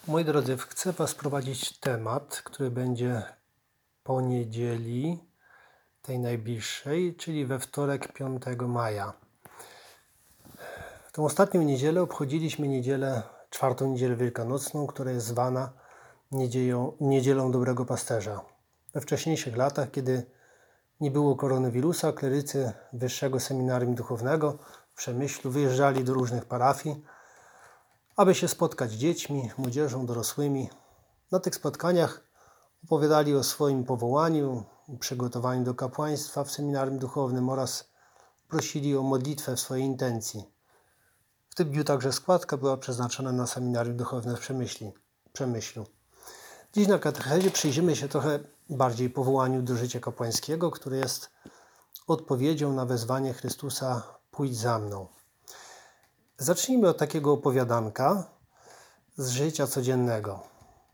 Moi drodzy, chcę Was prowadzić temat, który będzie po niedzieli, tej najbliższej, czyli we wtorek 5 maja. W tą ostatnią niedzielę obchodziliśmy czwartą niedzielę wielkanocną, która jest zwana Niedzielą Dobrego Pasterza. We wcześniejszych latach, kiedy nie było koronawirusa, klerycy Wyższego Seminarium Duchownego w Przemyślu wyjeżdżali do różnych parafii, aby się spotkać z dziećmi, młodzieżą, dorosłymi. Na tych spotkaniach opowiadali o swoim powołaniu, przygotowaniu do kapłaństwa w seminarium duchownym oraz prosili o modlitwę w swojej intencji. W tym dniu także składka była przeznaczona na seminarium duchowne w Przemyślu. Dziś na katechezie przyjrzymy się trochę bardziej powołaniu do życia kapłańskiego, które jest odpowiedzią na wezwanie Chrystusa: pójdź za mną. Zacznijmy od takiego opowiadanka z życia codziennego.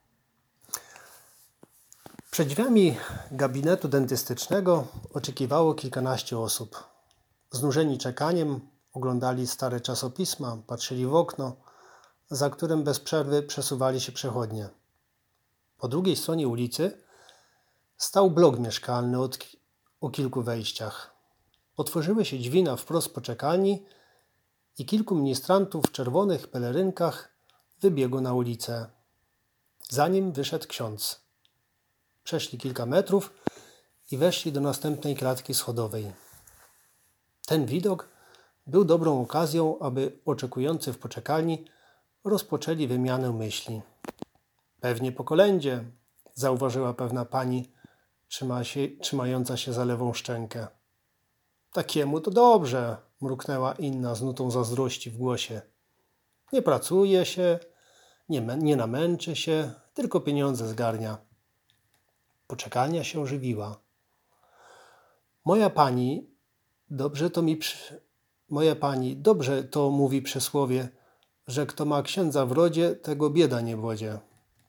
Przed drzwiami gabinetu dentystycznego oczekiwało kilkanaście osób. Znużeni czekaniem oglądali stare czasopisma, patrzyli w okno, za którym bez przerwy przesuwali się przechodnie. Po drugiej stronie ulicy stał blok mieszkalny o kilku wejściach. Otworzyły się drzwi na wprost poczekalni i kilku ministrantów w czerwonych pelerynkach wybiegło na ulicę. Za nim wyszedł ksiądz. Przeszli kilka metrów i weszli do następnej klatki schodowej. Ten widok był dobrą okazją, aby oczekujący w poczekalni rozpoczęli wymianę myśli. Pewnie po kolędzie, zauważyła pewna pani trzymająca się za lewą szczękę. Takiemu to dobrze, mruknęła inna z nutą zazdrości w głosie. Nie pracuje się, nie namęczy się, tylko pieniądze zgarnia. Poczekalnia się ożywiła. Moja pani, dobrze to mówi przysłowie, że kto ma księdza w rodzie, tego bieda nie wodzie.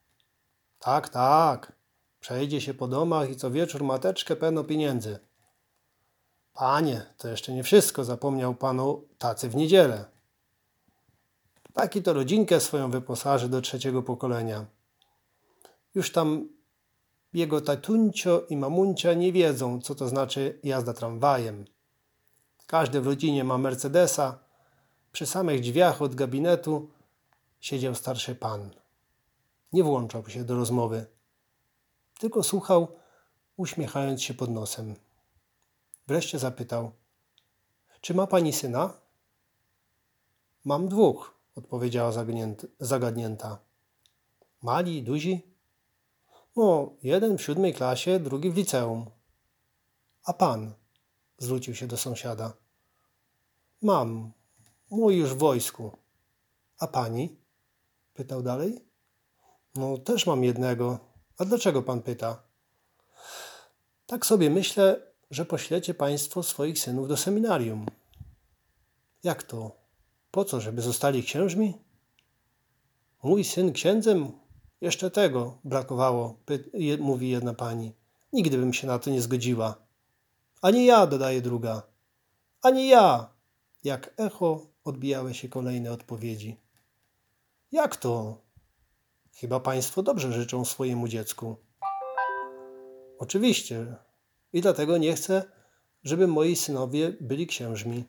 Tak, przejdzie się po domach i co wieczór mateczkę pełno pieniędzy. Panie, to jeszcze nie wszystko, zapomniał pan o tacy w niedzielę. Taki to rodzinkę swoją wyposaży do 3. pokolenia. Już tam jego tatuńcio i mamuncia nie wiedzą, co to znaczy jazda tramwajem. Każdy w rodzinie ma Mercedesa. Przy samych drzwiach od gabinetu siedział starszy pan. Nie włączał się do rozmowy, tylko słuchał, uśmiechając się pod nosem. Wreszcie zapytał: czy ma pani syna? Mam 2, odpowiedziała zagadnięta. Mali, duzi? No, jeden w 7. klasie, drugi w liceum. A pan? Zwrócił się do sąsiada. Mam, mój już w wojsku. A pani? Pytał dalej. No, też mam jednego. A dlaczego pan pyta? Tak sobie myślę, że poślecie państwo swoich synów do seminarium. Jak to? Po co, żeby zostali księżmi? Mój syn księdzem? Jeszcze tego brakowało, mówi jedna pani. Nigdy bym się na to nie zgodziła. Ani ja, dodaje druga. Ani ja! Jak echo odbijały się kolejne odpowiedzi. Jak to? Chyba państwo dobrze życzą swojemu dziecku. Oczywiście. I dlatego nie chcę, żeby moi synowie byli księżmi.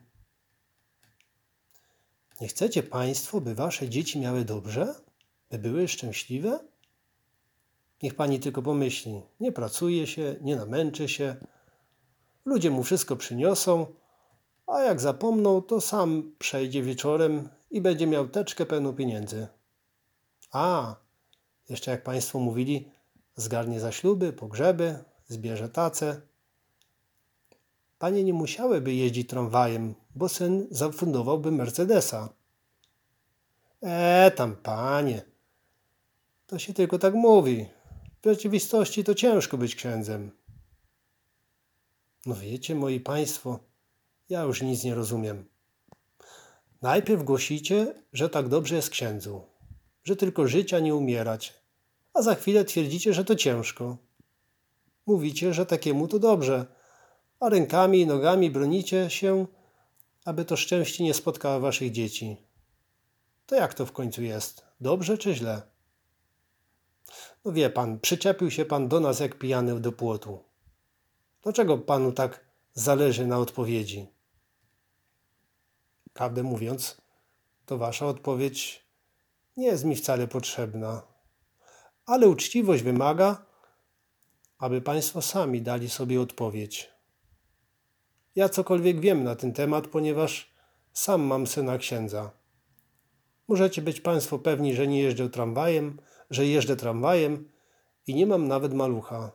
Nie chcecie państwo, by wasze dzieci miały dobrze? By były szczęśliwe? Niech pani tylko pomyśli. Nie pracuje się, nie namęczy się. Ludzie mu wszystko przyniosą, a jak zapomną, to sam przejdzie wieczorem i będzie miał teczkę pełną pieniędzy. A, jeszcze jak państwo mówili, zgarnie za śluby, pogrzeby, zbierze tacę. Panie nie musiałyby jeździć tramwajem, bo syn zafundowałby Mercedesa. Tam panie, to się tylko tak mówi. W rzeczywistości to ciężko być księdzem. No wiecie, moi państwo, ja już nic nie rozumiem. Najpierw głosicie, że tak dobrze jest księdzu, że tylko życia nie umierać, a za chwilę twierdzicie, że to ciężko. Mówicie, że takiemu to dobrze, a rękami i nogami bronicie się, aby to szczęście nie spotkało waszych dzieci. To jak to w końcu jest? Dobrze czy źle? No wie pan, przyczepił się pan do nas jak pijany do płotu. Dlaczego panu tak zależy na odpowiedzi? Prawdę mówiąc, to wasza odpowiedź nie jest mi wcale potrzebna, ale uczciwość wymaga, aby państwo sami dali sobie odpowiedź. Ja cokolwiek wiem na ten temat, ponieważ sam mam syna księdza. Możecie być państwo pewni, że nie jeżdżę tramwajem, że jeżdżę tramwajem i nie mam nawet malucha.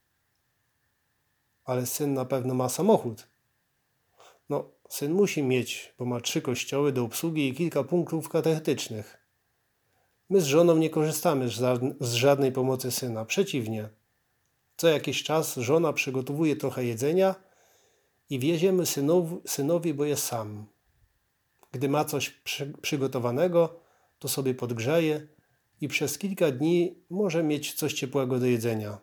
Ale syn na pewno ma samochód. No, syn musi mieć, bo ma 3 kościoły do obsługi i kilka punktów katechetycznych. My z żoną nie korzystamy z żadnej pomocy syna. Przeciwnie. Co jakiś czas żona przygotowuje trochę jedzenia i wieziemy synowi, bo jest sam. Gdy ma coś przygotowanego, to sobie podgrzeje i przez kilka dni może mieć coś ciepłego do jedzenia.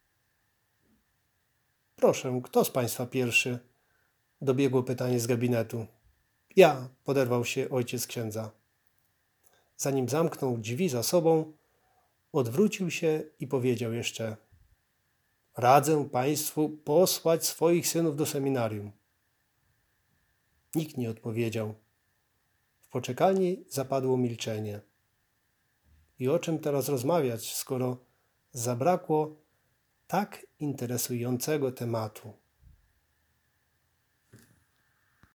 Proszę, kto z państwa pierwszy? Dobiegło pytanie z gabinetu. Ja, poderwał się ojciec księdza. Zanim zamknął drzwi za sobą, odwrócił się i powiedział jeszcze: radzę państwu posłać swoich synów do seminarium. Nikt nie odpowiedział. W poczekalni zapadło milczenie. I o czym teraz rozmawiać, skoro zabrakło tak interesującego tematu?